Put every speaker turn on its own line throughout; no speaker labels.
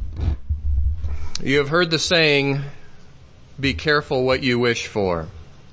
You have heard the saying, be careful what you wish for.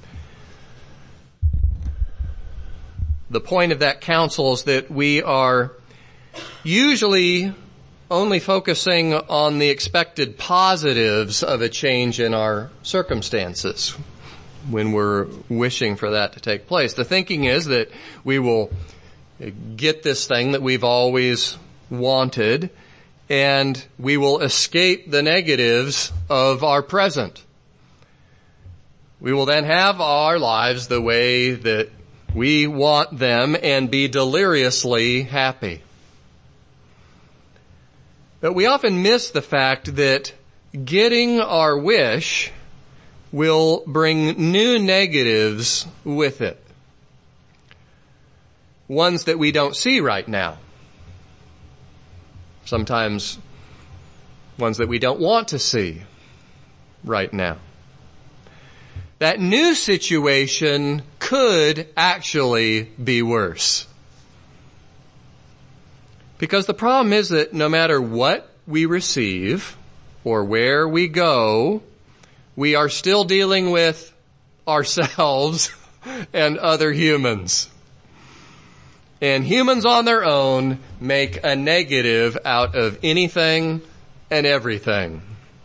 The point of that counsel is that we are usually only focusing on the expected positives of a change in our circumstances when we're wishing for that to take place. The thinking is that we will get this thing that we've always wanted, and we will escape the negatives of our present. We will then have our lives the way that we want them and be deliriously happy. But we often miss the fact that getting our wish will bring new negatives with it. Ones that we don't see right now. Sometimes ones that we don't want to see right now. That new situation could actually be worse. Because the problem is that no matter what we receive or where we go, we are still dealing with ourselves and other humans. And humans on their own make a negative out of anything and everything.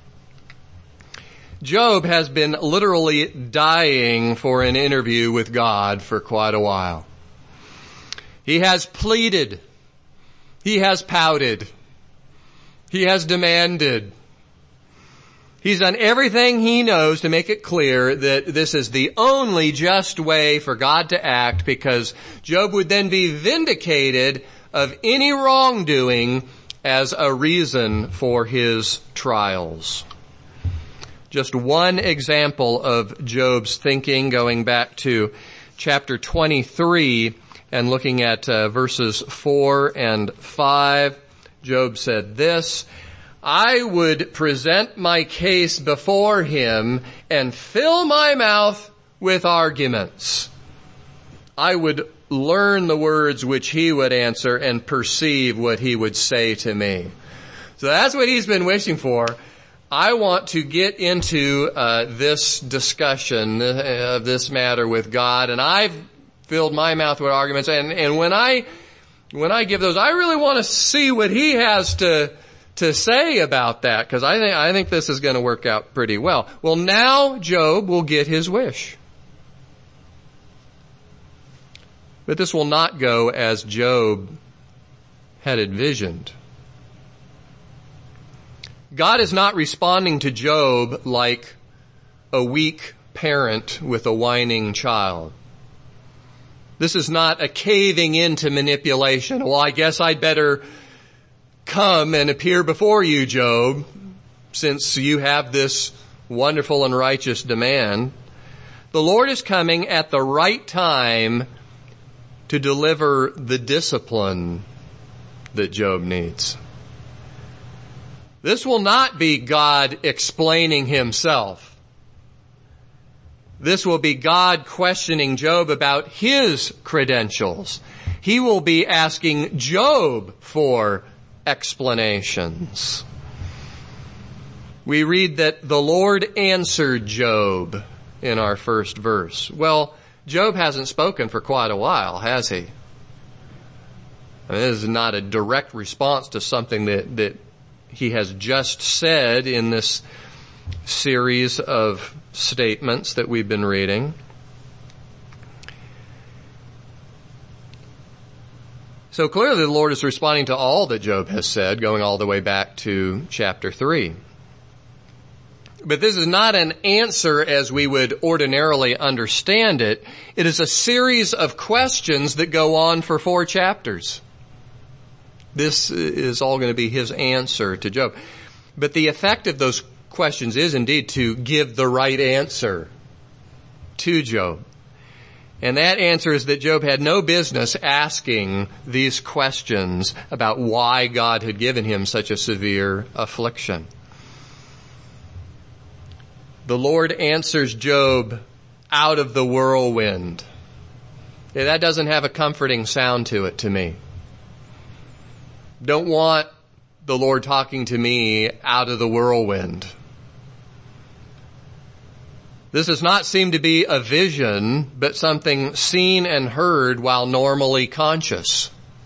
Job has been literally dying for an interview with God for quite a while. He has pleaded. He has pouted. He has demanded. He's done everything he knows to make it clear that this is the only just way for God to act, because Job would then be vindicated of any wrongdoing as a reason for his trials. Just one example of Job's thinking, going back to chapter 23 and looking at verses 4 and 5. Job said this, I would present my case before him and fill my mouth with arguments. I would learn the words which he would answer and perceive what he would say to me. So that's what he's been wishing for. I want to get into this discussion of this matter with God, and I've filled my mouth with arguments. And when I give those, I really want to see what he has to say about that, because I think this is going to work out pretty well. Well, now Job will get his wish. But this will not go as Job had envisioned. God is not responding to Job like a weak parent with a whining child. This is not a caving into manipulation. Well, I guess I'd better come and appear before you, Job, since you have this wonderful and righteous demand. The Lord is coming at the right time to deliver the discipline that Job needs. This will not be God explaining himself. This will be God questioning Job about his credentials. He will be asking Job for explanations. We read that the Lord answered Job in our first verse. Well, Job hasn't spoken for quite a while, has he? I mean, this is not a direct response to something that he has just said in this series of statements that we've been reading. So clearly the Lord is responding to all that Job has said, going all the way back to chapter 3. But this is not an answer as we would ordinarily understand it. It is a series of questions that go on for 4 chapters. This is all going to be his answer to Job. But the effect of those questions is indeed to give the right answer to Job. And that answer is that Job had no business asking these questions about why God had given him such a severe affliction. The Lord answers Job out of the whirlwind. Yeah, that doesn't have a comforting sound to it to me. Don't want the Lord talking to me out of the whirlwind. This does not seem to be a vision, but something seen and heard while normally conscious.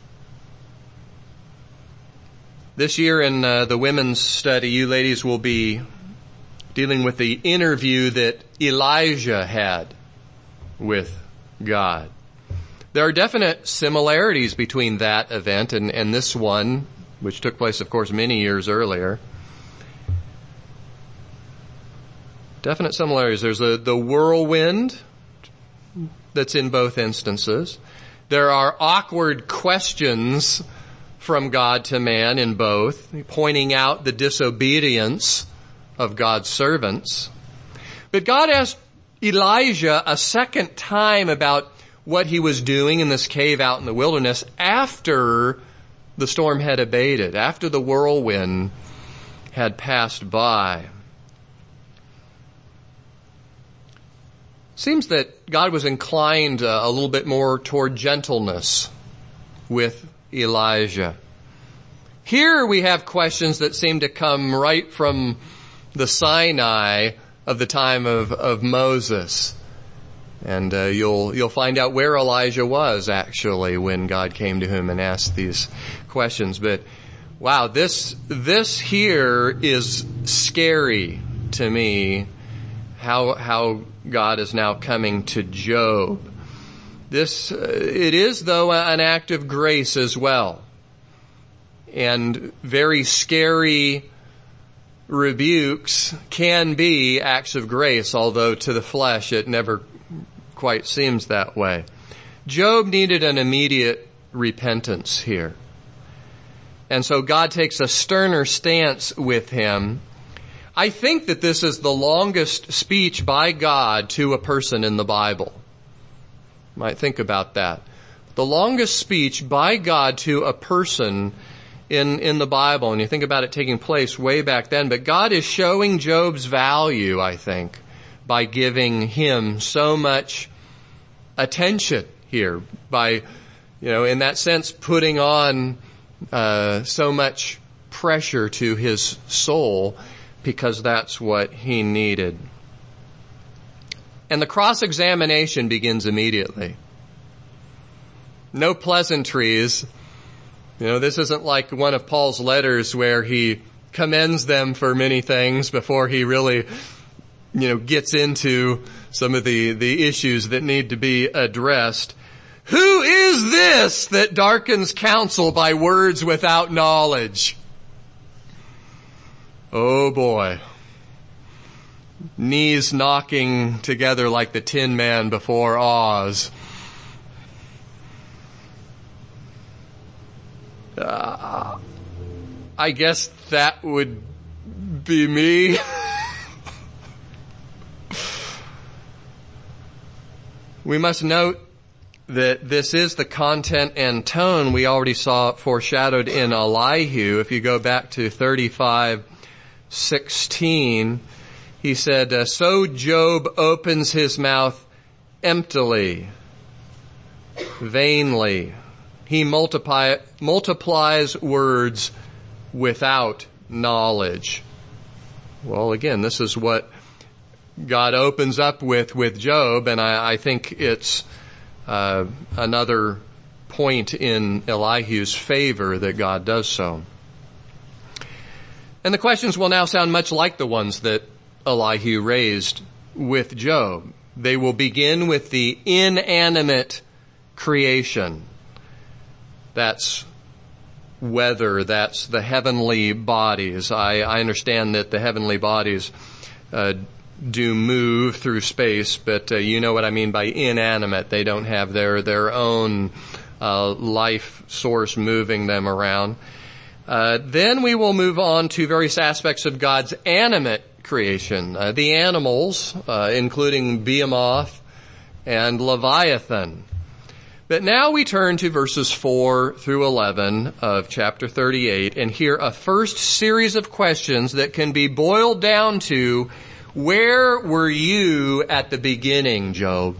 This year in the women's study, you ladies will be dealing with the interview that Elijah had with God. There are definite similarities between that event and this one, which took place, of course, many years earlier. Definite similarities. There's the whirlwind that's in both instances. There are awkward questions from God to man in both, pointing out the disobedience of God's servants. But God asked Elijah a second time about what he was doing in this cave out in the wilderness after the storm had abated, after the whirlwind had passed by. Seems that God was inclined a little bit more toward gentleness with Elijah. Here we have questions that seem to come right from the Sinai of the time of Moses. And you'll find out where Elijah was actually when God came to him and asked these questions. But wow, this here is scary to me, how God is now coming to Job. It is though an act of grace as well. And very scary rebukes can be acts of grace, although to the flesh it never quite seems that way. Job needed an immediate repentance here. And so God takes a sterner stance with him. I think that this is the longest speech by God to a person in the Bible. You might think about that. The longest speech by God to a person in the Bible, and you think about it taking place way back then, but God is showing Job's value, I think, by giving him so much attention here, by, in that sense, putting on so much pressure to his soul, because that's what he needed. And the cross-examination begins immediately. No pleasantries. This isn't like one of Paul's letters where he commends them for many things before he really, gets into some of the issues that need to be addressed. Who is this that darkens counsel by words without knowledge? Oh boy. Knees knocking together like the Tin Man before Oz. I guess that would be me. We must note that this is the content and tone we already saw foreshadowed in Elihu. If you go back to 35:16, he said, so Job opens his mouth emptily, vainly. He multiplies words without knowledge. Well, again, this is what God opens up with Job, and I think it's another point in Elihu's favor that God does so. And the questions will now sound much like the ones that Elihu raised with Job. They will begin with the inanimate creation. That's weather, that's the heavenly bodies. I understand that the heavenly bodies do move through space, but you know what I mean by inanimate. They don't have their own life source moving them around. Then we will move on to various aspects of God's animate creation. The animals, including Behemoth and Leviathan. But now we turn to verses 4 through 11 of chapter 38 and hear a first series of questions that can be boiled down to, where were you at the beginning, Job?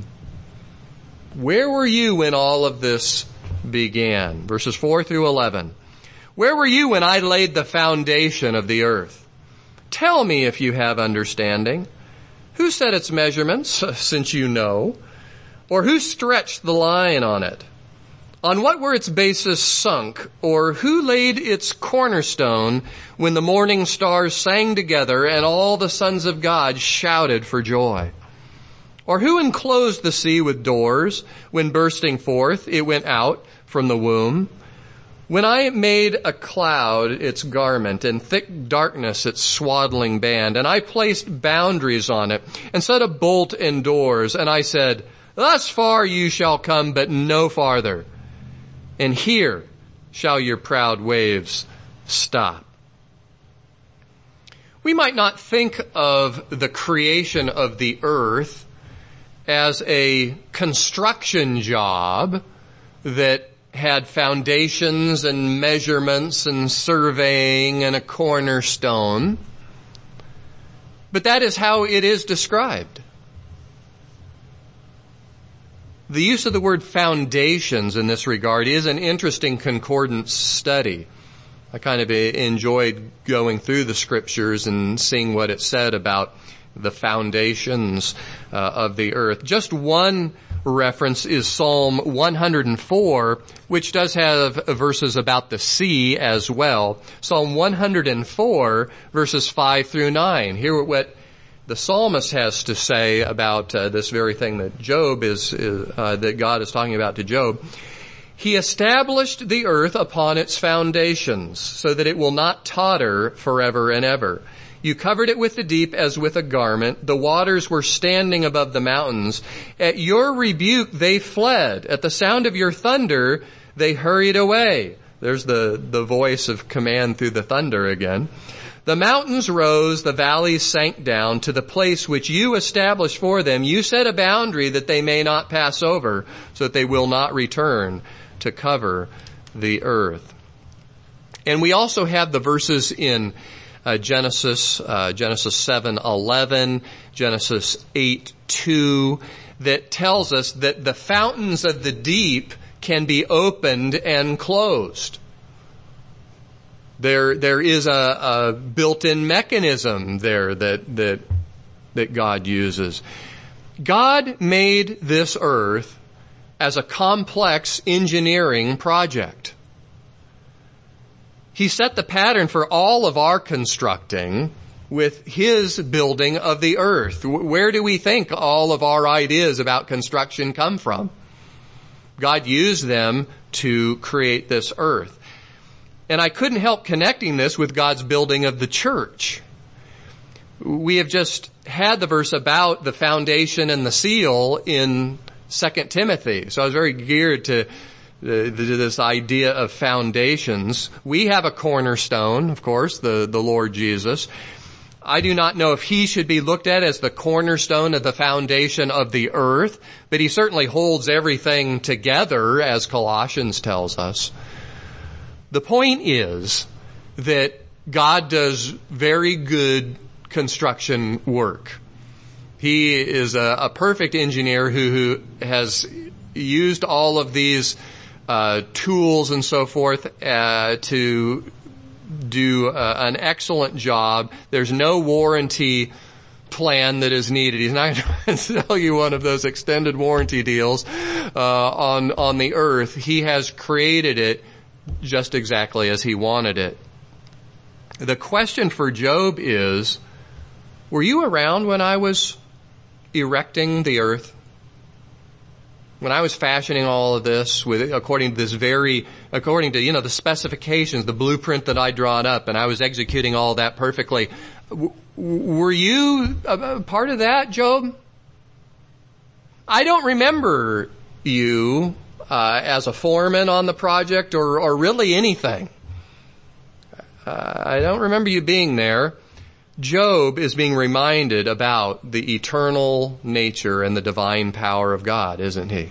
Where were you when all of this began? Verses 4 through 11. Where were you when I laid the foundation of the earth? Tell me if you have understanding. Who set its measurements, since you know? Or who stretched the line on it? On what were its bases sunk? Or who laid its cornerstone when the morning stars sang together and all the sons of God shouted for joy? Or who enclosed the sea with doors when bursting forth it went out from the womb? When I made a cloud its garment and thick darkness its swaddling band, and I placed boundaries on it and set a bolt and doors, and I said, thus far you shall come, but no farther. And here shall your proud waves stop. We might not think of the creation of the earth as a construction job that had foundations and measurements and surveying and a cornerstone. But that is how it is described. The use of the word foundations in this regard is an interesting concordance study. I kind of enjoyed going through the scriptures and seeing what it said about the foundations of the earth. Just one reference is Psalm 104, which does have verses about the sea as well. Psalm 104, verses 5 through 9. Hear what the psalmist has to say about this very thing that that God is talking about to Job. He established the earth upon its foundations, so that it will not totter forever and ever. You covered it with the deep as with a garment. The waters were standing above the mountains. At your rebuke they fled. At the sound of your thunder they hurried away. There's the voice of command through the thunder again. The mountains rose, the valleys sank down to the place which you established for them. You set a boundary that they may not pass over, so that they will not return to cover the earth. And we also have the verses in Genesis 7:11, Genesis 8:2, that tells us that the fountains of the deep can be opened and closed. There is a built-in mechanism there that God uses. God made this earth as a complex engineering project. He set the pattern for all of our constructing with His building of the earth. Where do we think all of our ideas about construction come from? God used them to create this earth. And I couldn't help connecting this with God's building of the church. We have just had the verse about the foundation and the seal in 2 Timothy. So I was very geared to this idea of foundations. We have a cornerstone, of course, the Lord Jesus. I do not know if He should be looked at as the cornerstone of the foundation of the earth, but He certainly holds everything together, as Colossians tells us. The point is that God does very good construction work. He is a perfect engineer who has used all of these tools and so forth to do an excellent job. There's no warranty plan that is needed. He's not going to sell you one of those extended warranty deals on the earth. He has created it just exactly as He wanted it. The question for Job is, were you around when I was erecting the earth? When I was fashioning all of this according to the specifications, the blueprint that I'd drawn up, and I was executing all that perfectly. Were you a part of that, Job? I don't remember you as a foreman on the project or really anything. I don't remember you being there. Job is being reminded about the eternal nature and the divine power of God, isn't he?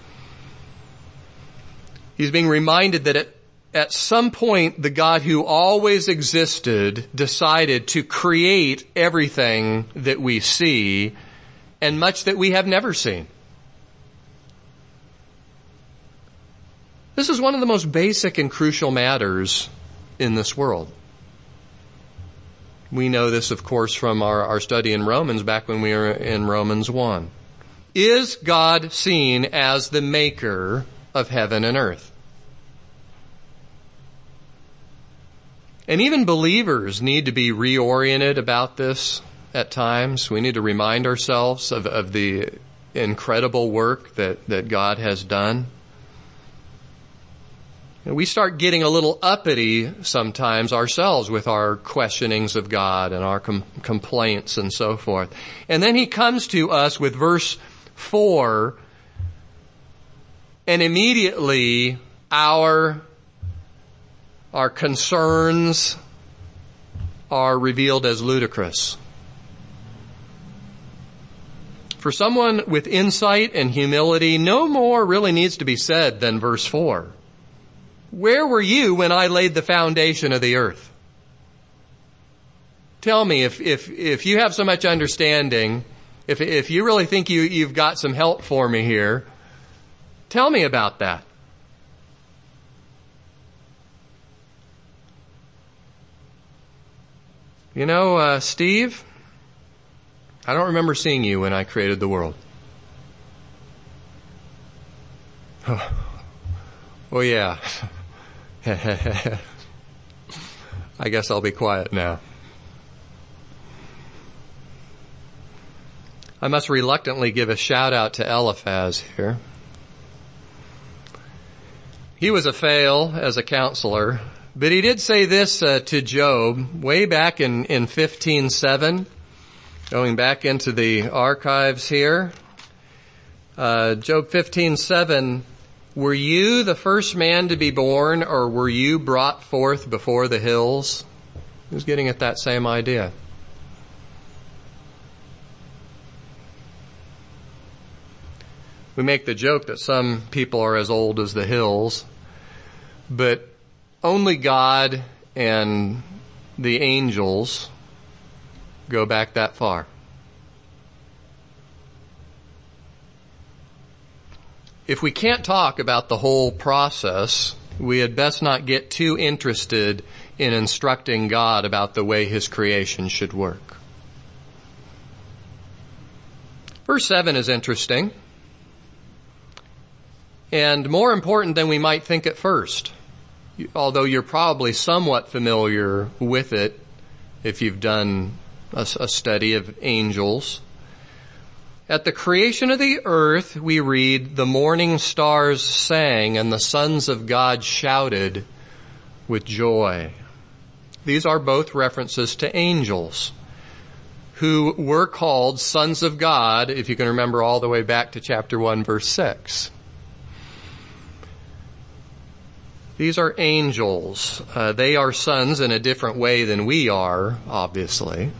He's being reminded that at some point the God who always existed decided to create everything that we see and much that we have never seen. This is one of the most basic and crucial matters in this world. We know this, of course, from our study in Romans back when we were in Romans 1. Is God seen as the maker of heaven and earth? And even believers need to be reoriented about this at times. We need to remind ourselves of the incredible work that God has done. And we start getting a little uppity sometimes ourselves with our questionings of God and our complaints and so forth. And then he comes to us with verse 4, and immediately our concerns are revealed as ludicrous. For someone with insight and humility, no more really needs to be said than verse 4. Where were you when I laid the foundation of the earth? Tell me, if you have so much understanding, if you really think you've got some help for me here, tell me about that. You know, Steve, I don't remember seeing you when I created the world. Oh yeah. I guess I'll be quiet now. I must reluctantly give a shout out to Eliphaz here. He was a fail as a counselor, but he did say this to Job way back in 15:7, going back into the archives here. Job 15:7, were you the first man to be born, or were you brought forth before the hills? He was getting at that same idea. We make the joke that some people are as old as the hills, but only God and the angels go back that far. If we can't talk about the whole process, we had best not get too interested in instructing God about the way His creation should work. Verse 7 is interesting, and more important than we might think at first, although you're probably somewhat familiar with it if you've done a study of angels. At the creation of the earth, we read, the morning stars sang and the sons of God shouted with joy. These are both references to angels who were called sons of God, if you can remember all the way back to chapter 1, verse 6. These are angels. They are sons in a different way than we are, obviously.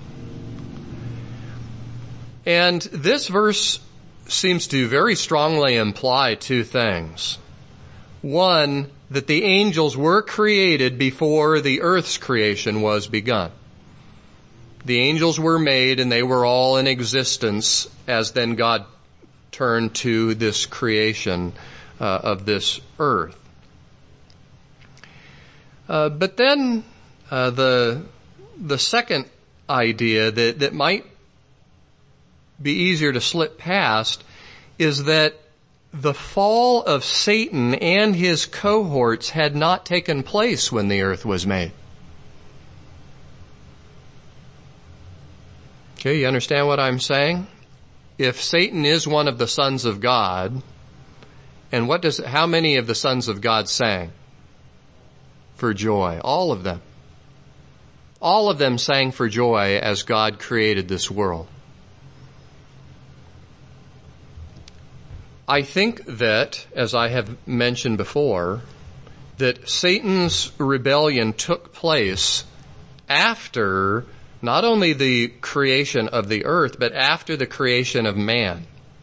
And this verse seems to very strongly imply two things. One, that the angels were created before the earth's creation was begun. The angels were made and they were all in existence as then God turned to this creation of this earth. But then the second idea that might be easier to slip past is that the fall of Satan and his cohorts had not taken place when the earth was made. Okay, you understand what I'm saying? If Satan is one of the sons of God, and how many of the sons of God sang for joy? All of them. All of them sang for joy as God created this world. I think that, as I have mentioned before, that Satan's rebellion took place after not only the creation of the earth, but after the creation of man.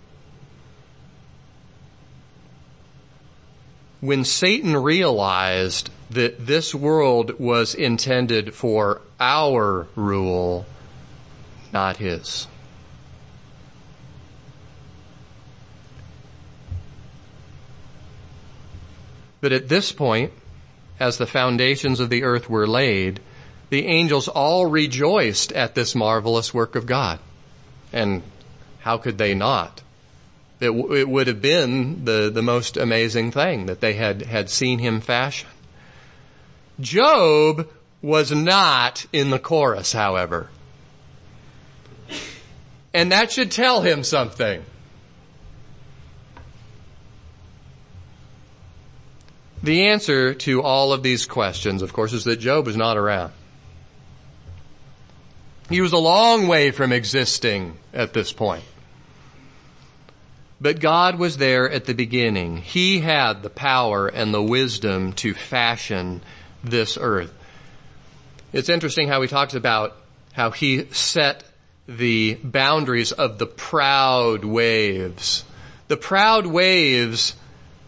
When Satan realized that this world was intended for our rule, not his. But at this point, as the foundations of the earth were laid, the angels all rejoiced at this marvelous work of God. And how could they not? It would have been the most amazing thing that they had seen him fashion. Job was not in the chorus, however. And that should tell him something. The answer to all of these questions, of course, is that Job was not around. He was a long way from existing at this point. But God was there at the beginning. He had the power and the wisdom to fashion this earth. It's interesting how he talks about how he set the boundaries of the proud waves. The proud waves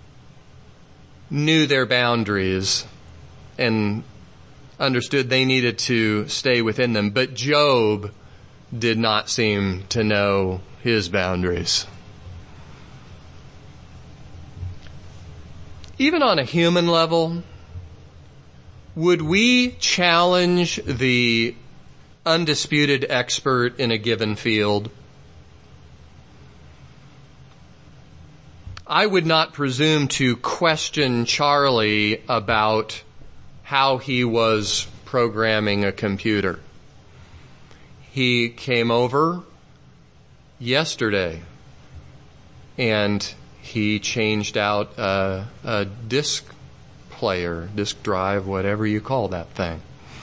knew their boundaries and understood they needed to stay within them. But Job did not seem to know his boundaries. Even on a human level, would we challenge the undisputed expert in a given field? I would not presume to question Charlie about how he was programming a computer. He came over yesterday and he changed out a disk player, disk drive, whatever you call that thing.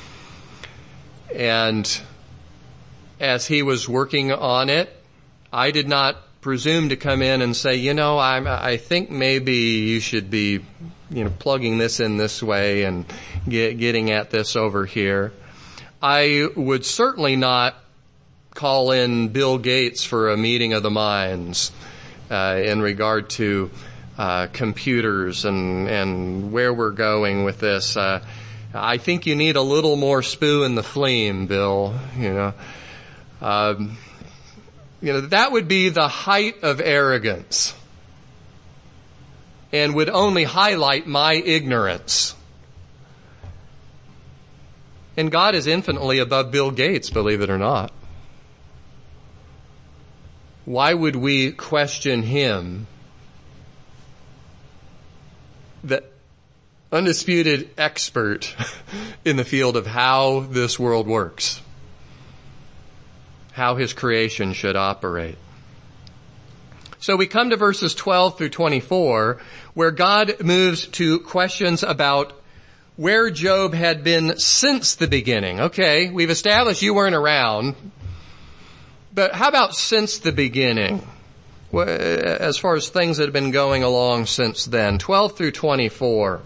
And as he was working on it, I did not presume to come in and say, I think maybe you should be, plugging this in this way and getting at this over here. I would certainly not call in Bill Gates for a meeting of the minds in regard to computers and where we're going with this. I think you need a little more spew in the phlegm, Bill. That would be the height of arrogance and would only highlight my ignorance. And God is infinitely above Bill Gates, believe it or not. Why would we question him, the undisputed expert in the field of how this world works, how his creation should operate? So we come to verses 12 through 24, where God moves to questions about where Job had been since the beginning. Okay, we've established you weren't around. But how about since the beginning? As far as things that have been going along since then. 12 through 24.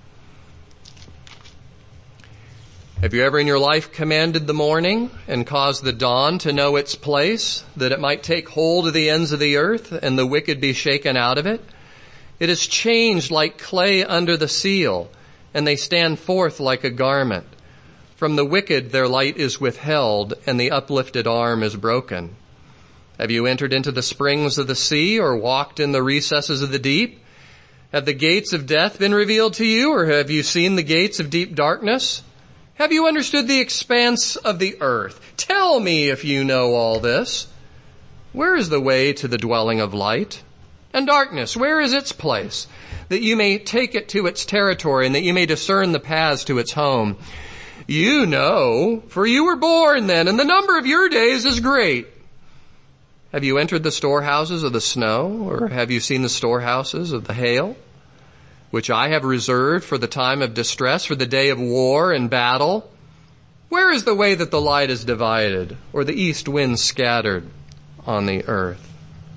Have you ever in your life commanded the morning and caused the dawn to know its place, that it might take hold of the ends of the earth and the wicked be shaken out of it? It is changed like clay under the seal, and they stand forth like a garment. From the wicked their light is withheld, and the uplifted arm is broken. Have you entered into the springs of the sea, or walked in the recesses of the deep? Have the gates of death been revealed to you, or have you seen the gates of deep darkness? Have you understood the expanse of the earth? Tell me if you know all this. Where is the way to the dwelling of light? And darkness, where is its place? That you may take it to its territory, and that you may discern the paths to its home. You know, for you were born then, and the number of your days is great. Have you entered the storehouses of the snow, or have you seen the storehouses of the hail, which I have reserved for the time of distress, for the day of war and battle? Where is the way that the light is divided, or the east wind scattered on the earth?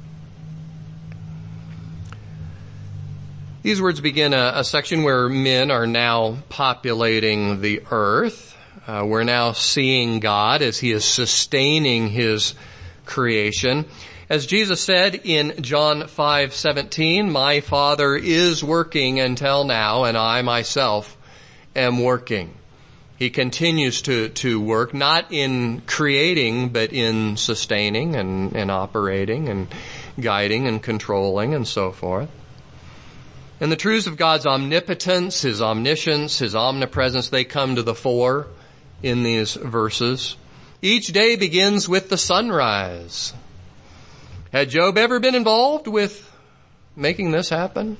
These words begin a section where men are now populating the earth. We're now seeing God as he is sustaining his creation. As Jesus said in John 5:17, my Father is working until now, and I myself am working. He continues to work, not in creating, but in sustaining and operating and guiding and controlling and so forth. And the truths of God's omnipotence, His omniscience, His omnipresence, they come to the fore in these verses. Each day begins with the sunrise. Had Job ever been involved with making this happen?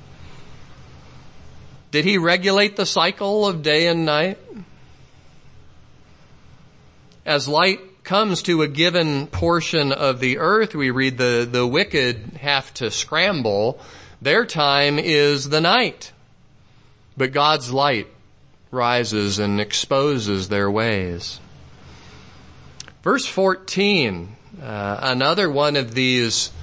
Did he regulate the cycle of day and night? As light comes to a given portion of the earth, we read the wicked have to scramble. Their time is the night. But God's light rises and exposes their ways. Verse 14, another one of these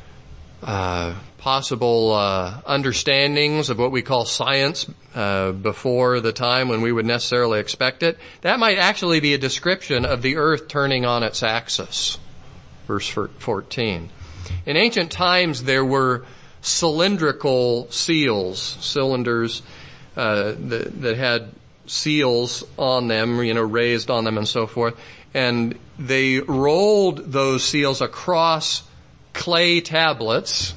possible understandings of what we call science before the time when we would necessarily expect it. That might actually be a description of the earth turning on its axis. Verse 14. In ancient times there were cylindrical seals, cylinders that had seals on them, raised on them and so forth. And they rolled those seals across clay tablets,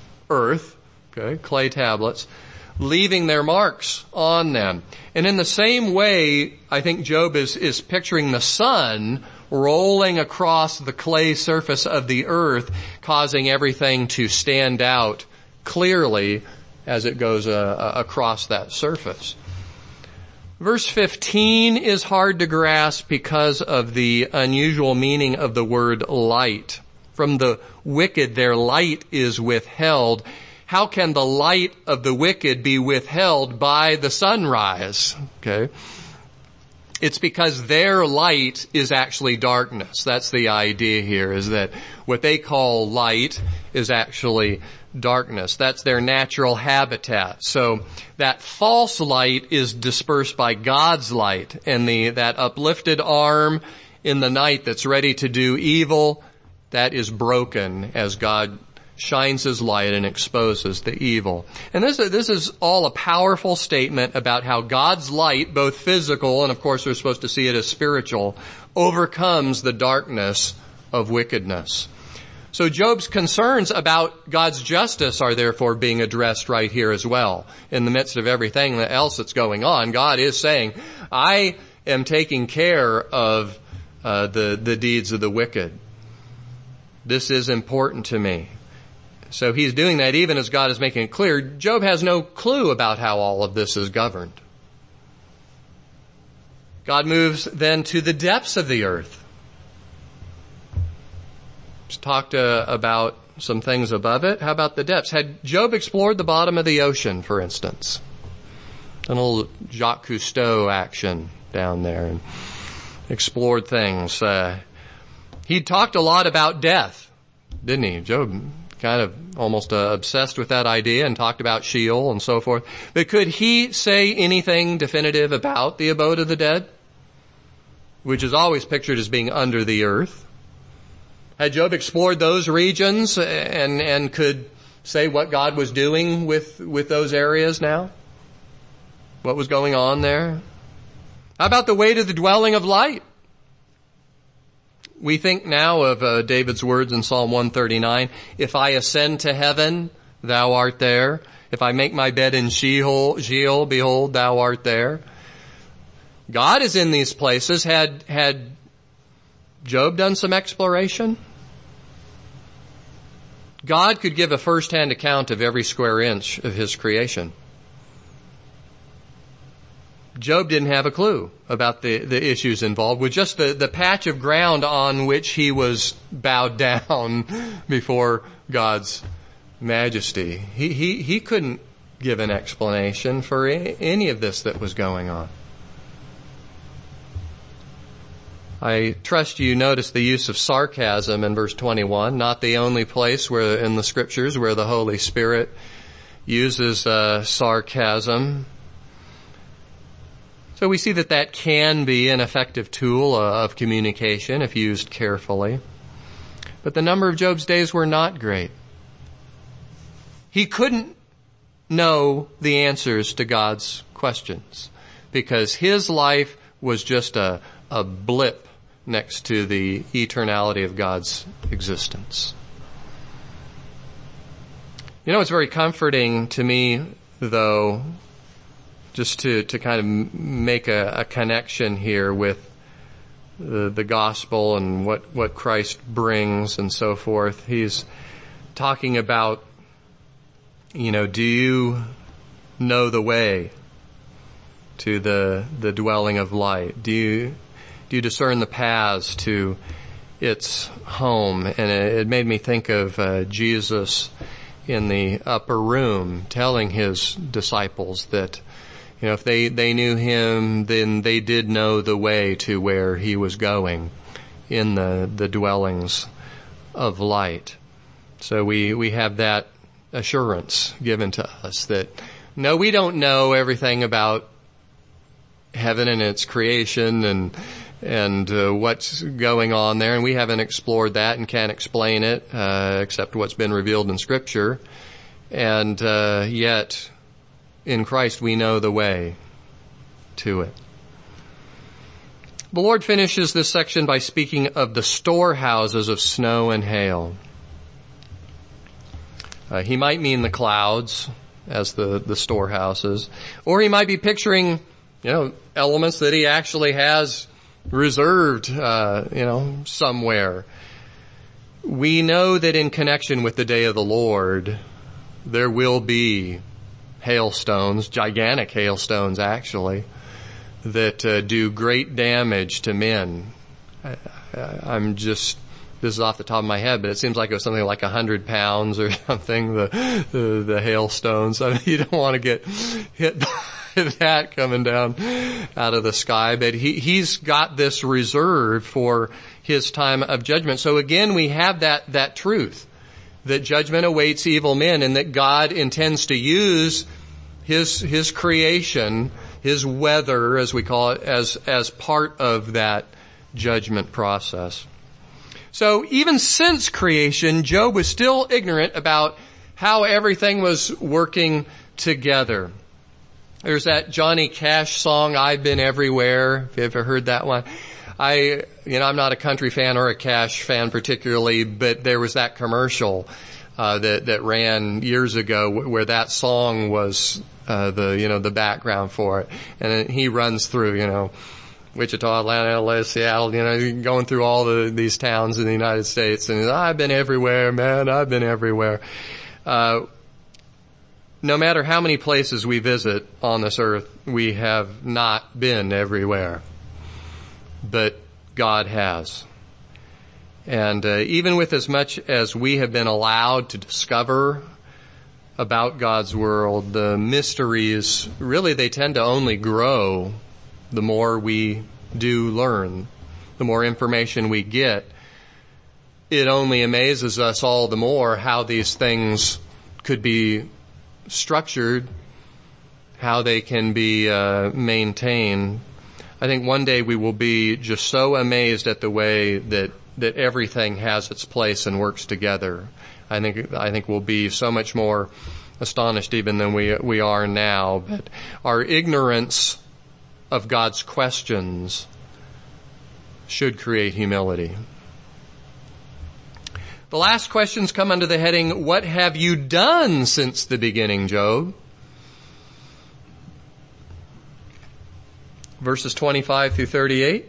clay tablets, leaving their marks on them. And in the same way, I think Job is picturing the sun rolling across the clay surface of the earth, causing everything to stand out clearly as it goes across that surface. Verse 15 is hard to grasp because of the unusual meaning of the word light. From the wicked, their light is withheld. How can the light of the wicked be withheld by the sunrise? Okay. It's because their light is actually darkness. That's the idea here, is that what they call light is actually darkness. That's their natural habitat. So that false light is dispersed by God's light, and that uplifted arm in the night that's ready to do evil, that is broken as God shines His light and exposes the evil. And this is all a powerful statement about how God's light, both physical and of course we're supposed to see it as spiritual, overcomes the darkness of wickedness. So Job's concerns about God's justice are therefore being addressed right here as well. In the midst of everything else that's going on, God is saying, I am taking care of the deeds of the wicked. This is important to me. So He's doing that even as God is making it clear. Job has no clue about how all of this is governed. God moves then to the depths of the earth. He's talked about some things above it. How about the depths? Had Job explored the bottom of the ocean, for instance? An little Jacques Cousteau action down there and explored things. He talked a lot about death, didn't he? Job kind of almost obsessed with that idea and talked about Sheol and so forth. But could he say anything definitive about the abode of the dead, which is always pictured as being under the earth? Had Job explored those regions and could say what God was doing with those areas now? What was going on there? How about the way to the dwelling of light? We think now of David's words in Psalm 139, if I ascend to heaven, thou art there. If I make my bed in Sheol, behold, thou art there. God is in these places. Had Job done some exploration? God could give a first-hand account of every square inch of His creation. Job didn't have a clue about the issues involved with just the patch of ground on which he was bowed down before God's majesty. He couldn't give an explanation for any of this that was going on. I trust you notice the use of sarcasm in verse 21, not the only place where in the scriptures where the Holy Spirit uses sarcasm. So we see that can be an effective tool of communication if used carefully. But the number of Job's days were not great. He couldn't know the answers to God's questions because his life was just a blip next to the eternality of God's existence. You know, it's very comforting to me though, just to kind of make a connection here with the gospel and what Christ brings and so forth. He's talking about, do you know the way to the dwelling of light? Do you discern the paths to its home? And it made me think of Jesus in the upper room telling his disciples that, if they knew him, then they did know the way to where he was going in the dwellings of light. So we have that assurance given to us that, no, we don't know everything about heaven and its creation and what's going on there, and we haven't explored that and can't explain it except what's been revealed in Scripture. And yet, in Christ, we know the way to it. The Lord finishes this section by speaking of the storehouses of snow and hail. He might mean the clouds as the storehouses, or he might be picturing, elements that he actually has reserved, somewhere. We know that in connection with the day of the Lord, there will be hailstones, gigantic hailstones actually, that do great damage to men. This is off the top of my head, but it seems like it was something like 100 pounds or something, the hailstones. I mean, you don't want to get hit by that coming down out of the sky, but he's got this reserved for his time of judgment. So again, we have that truth that judgment awaits evil men, and that God intends to use his creation, his weather, as we call it, as part of that judgment process. So even since creation, Job was still ignorant about how everything was working together. There's that Johnny Cash song, I've Been Everywhere. If you ever heard that one? I'm not a country fan or a Cash fan particularly, but there was that commercial that ran years ago where that song was the background for it. And then he runs through, Wichita, Atlanta, LA, Seattle, going through all these towns in the United States, and I've been everywhere, man, I've been everywhere. No matter how many places we visit on this earth, we have not been everywhere. But God has. And even with as much as we have been allowed to discover about God's world, the mysteries, really they tend to only grow the more we do learn, the more information we get. It only amazes us all the more how these things could be structured, how they can be maintained. I think one day we will be just so amazed at the way that everything has its place and works together. I think we'll be so much more astonished even than we are now. But our ignorance of God's questions should create humility. The last questions come under the heading, what have you done since the beginning, Job? Verses 25 through 38.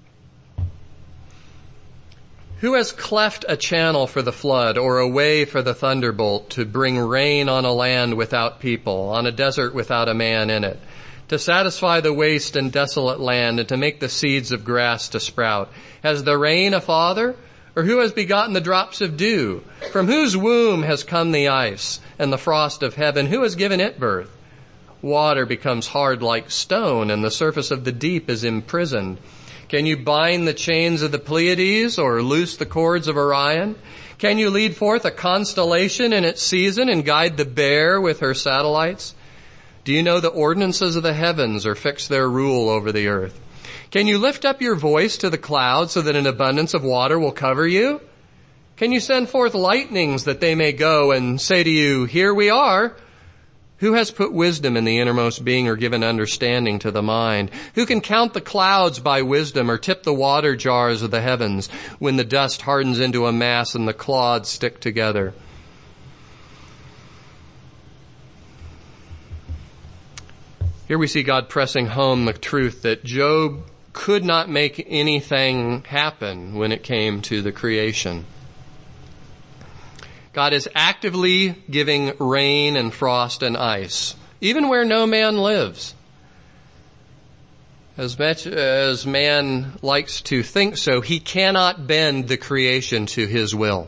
Who has cleft a channel for the flood, or a way for the thunderbolt, to bring rain on a land without people, on a desert without a man in it, to satisfy the waste and desolate land, and to make the seeds of grass to sprout? Has the rain a father? Or who has begotten the drops of dew? From whose womb has come the ice and the frost of heaven? Who has given it birth? Water becomes hard like stone, and the surface of the deep is imprisoned. Can you bind the chains of the Pleiades, or loose the cords of Orion? Can you lead forth a constellation in its season and guide the Bear with her satellites? Do you know the ordinances of the heavens, or fix their rule over the earth? Can you lift up your voice to the clouds so that an abundance of water will cover you? Can you send forth lightnings that they may go and say to you, here we are? Who has put wisdom in the innermost being, or given understanding to the mind? Who can count the clouds by wisdom, or tip the water jars of the heavens when the dust hardens into a mass and the clods stick together? Here we see God pressing home the truth that Job could not make anything happen when it came to the creation. God is actively giving rain and frost and ice, even where no man lives. As much as man likes to think so, he cannot bend the creation to his will.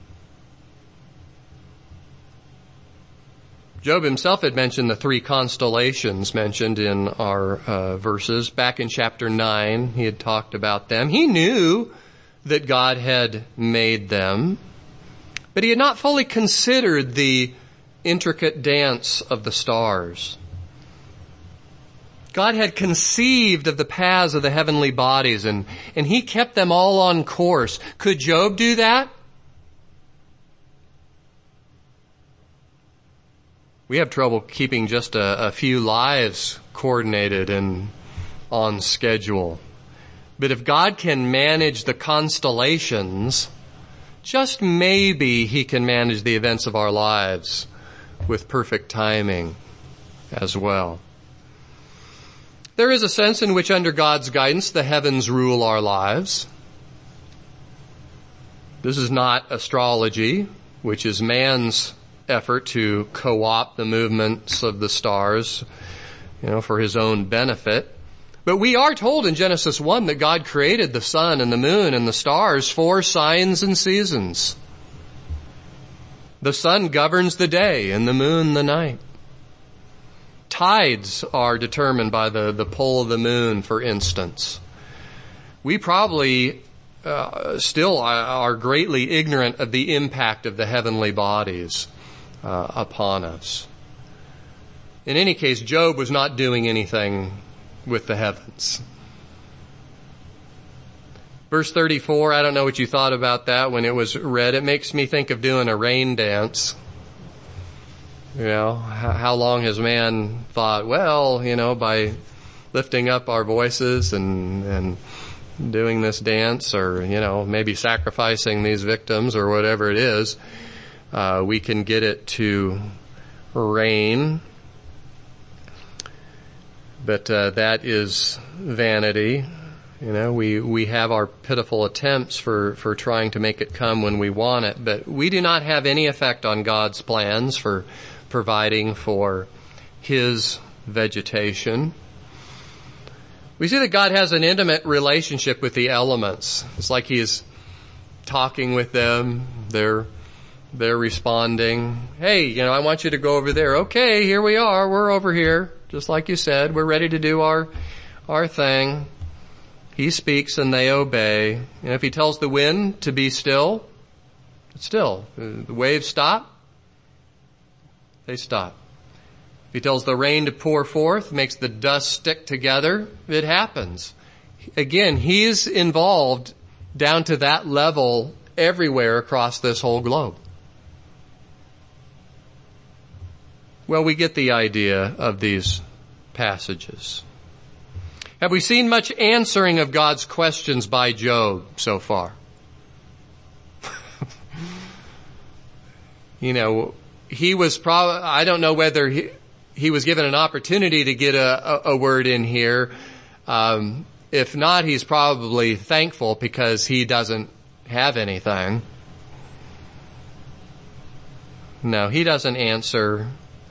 Job himself had mentioned the 3 constellations mentioned in our verses. Back in chapter 9, he had talked about them. He knew that God had made them, but he had not fully considered the intricate dance of the stars. God had conceived of the paths of the heavenly bodies, and he kept them all on course. Could Job do that? We have trouble keeping just a few lives coordinated and on schedule. But if God can manage the constellations, just maybe he can manage the events of our lives with perfect timing as well. There is a sense in which under God's guidance, the heavens rule our lives. This is not astrology, which is man's effort to co-opt the movements of the stars, for his own benefit. But we are told in Genesis 1 that God created the sun and the moon and the stars for signs and seasons. The sun governs the day and the moon the night. Tides are determined by the pull of the moon, for instance. We probably still are greatly ignorant of the impact of the heavenly bodies upon us. In any case, Job was not doing anything with the heavens. Verse 34, I don't know what you thought about that when it was read. It makes me think of doing a rain dance. How long has man thought, by lifting up our voices and doing this dance, or, maybe sacrificing these victims or whatever it is, we can get it to rain. But that is vanity. We have our pitiful attempts for trying to make it come when we want it, but we do not have any effect on God's plans for providing for his vegetation. We see that God has an intimate relationship with the elements. It's like he is talking with them. They're responding. Hey, I want you to go over there. Okay, here we are. We're over here. Just like you said, we're ready to do our thing. He speaks and they obey. And if he tells the wind to be still, it's still. The waves stop, they stop. If he tells the rain to pour forth, makes the dust stick together, it happens. Again, he's involved down to that level everywhere across this whole globe. Well, we get the idea of these passages. Have we seen much answering of God's questions by Job so far? He was probably, I don't know whether he was given an opportunity to get a word in here. If not, he's probably thankful because he doesn't have anything. No, he doesn't answer.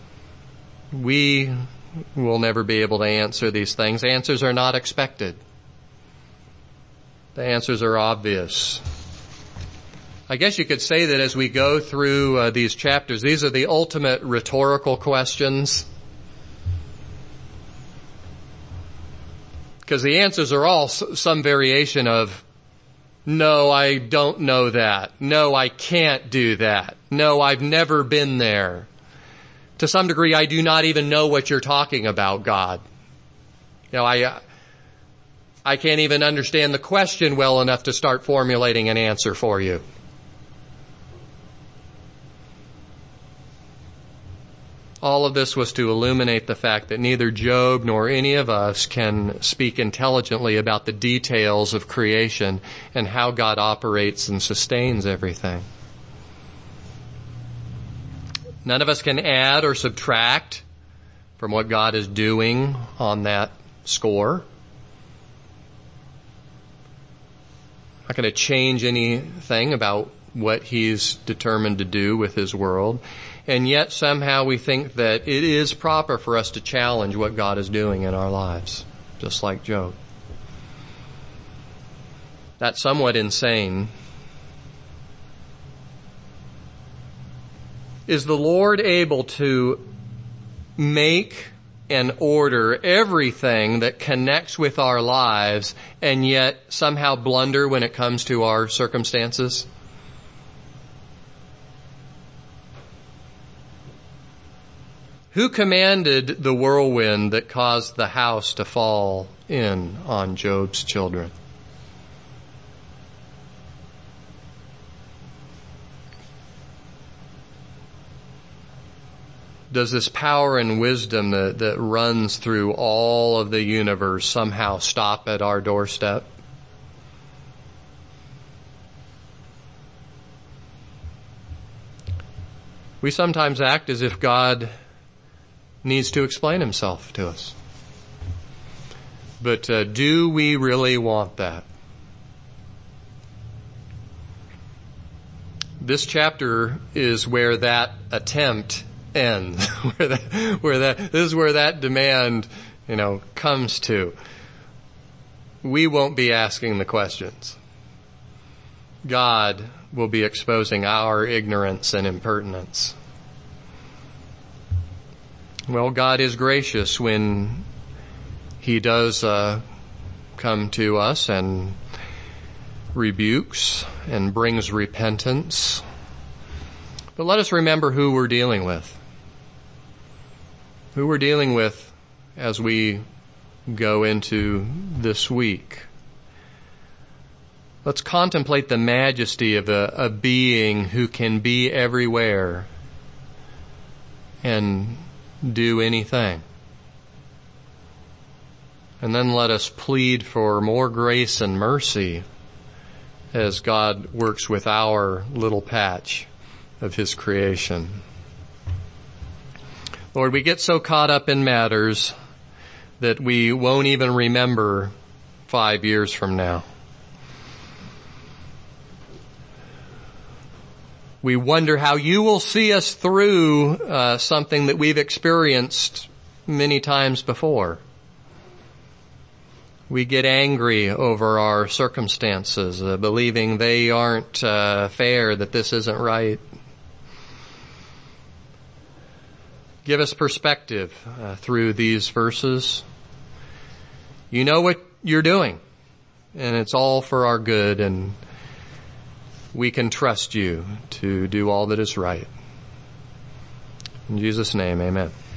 We will never be able to answer these things. Answers are not expected. The answers are obvious. I guess you could say that as we go through these chapters, these are the ultimate rhetorical questions. Because the answers are all some variation of, no, I don't know that. No, I can't do that. No, I've never been there. To some degree, I do not even know what you're talking about, God. I can't even understand the question well enough to start formulating an answer for you. All of this was to illuminate the fact that neither Job nor any of us can speak intelligently about the details of creation and how God operates and sustains everything. None of us can add or subtract from what God is doing on that score. Not going to change anything about what he's determined to do with his world. And yet somehow we think that it is proper for us to challenge what God is doing in our lives, just like Job. That's somewhat insane. Is the Lord able to make and order everything that connects with our lives and yet somehow blunder when it comes to our circumstances? Who commanded the whirlwind that caused the house to fall in on Job's children? Does this power and wisdom that runs through all of the universe somehow stop at our doorstep? We sometimes act as if God needs to explain himself to us. But do we really want that? This chapter is where that attempt ends. This is where that demand, comes to. We won't be asking the questions. God will be exposing our ignorance and impertinence. Well, God is gracious when he does come to us and rebukes and brings repentance. But let us remember who we're dealing with. Who we're dealing with as we go into this week. Let's contemplate the majesty of a being who can be everywhere and do anything. And then let us plead for more grace and mercy as God works with our little patch of his creation. Lord, we get so caught up in matters that we won't even remember 5 years from now. We wonder how you will see us through something that we've experienced many times before. We get angry over our circumstances, believing they aren't fair, that this isn't right. Give us perspective through these verses. You know what you're doing, and it's all for our good, and we can trust you to do all that is right. In Jesus' name, amen.